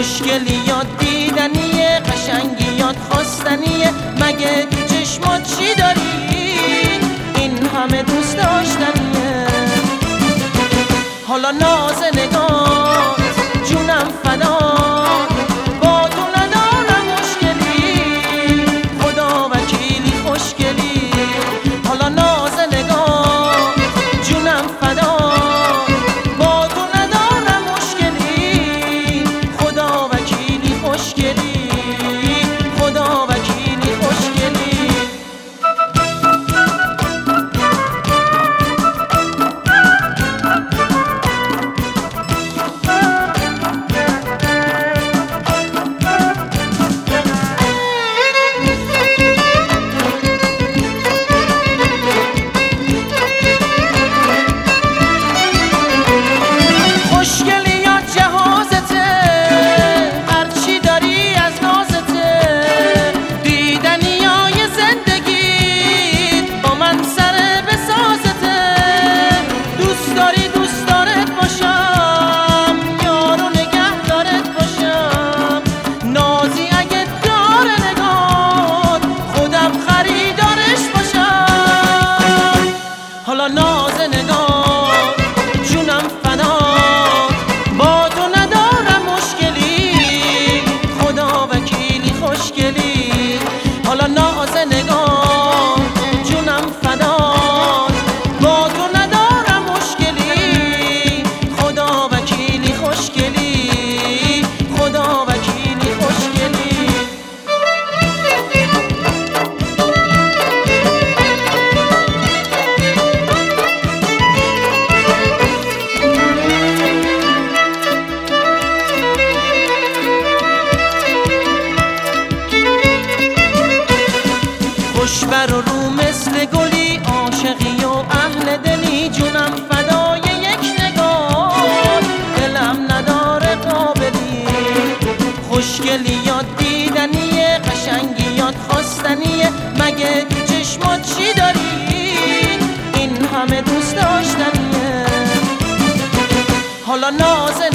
خوشگلیات دیدنیه، قشنگیات خواستنیه، مگه تو چشمات چی داری؟ این همه دوست داشتنیه. حالا ناز نگات جونم فدات، با تو ندارم مشکلی، خدا وکیلی خوشگلی. حالا ناز نگات جونم فدات، با تو ندارم مشکلی، خدا وکیلی خوشگلی، خدا وکیلی خوشگلی. خوشگلیات جهازته، هرچی داری از نازته، دیدنیای زندگیت با من سر بسازته. دوست داری دوست دارت باشم، یار و نگهدارت باشم، نازی اگه داره نگات، خودم خریدارش باشم. حالا ناز نگات جونم فدات، با تو ندارم مشکلی، خدا وکیلی خوشگلی. حالا ناز نگات جونم فدات، با تو ندارم مشکلی، خدا وکیلی خوشگلی، خدا وکیلی خوشگلی. خوشبر و رو مثل گلی، عاشقی و اهل دلی، جونم فدای یک نگاه، دلم نداره قابلی. خوشگلیات دیدنیه، قشنگیات خواستنیه، مگه تو چشمات چی داری؟ این همه دوست داشتنیه. حالا ناز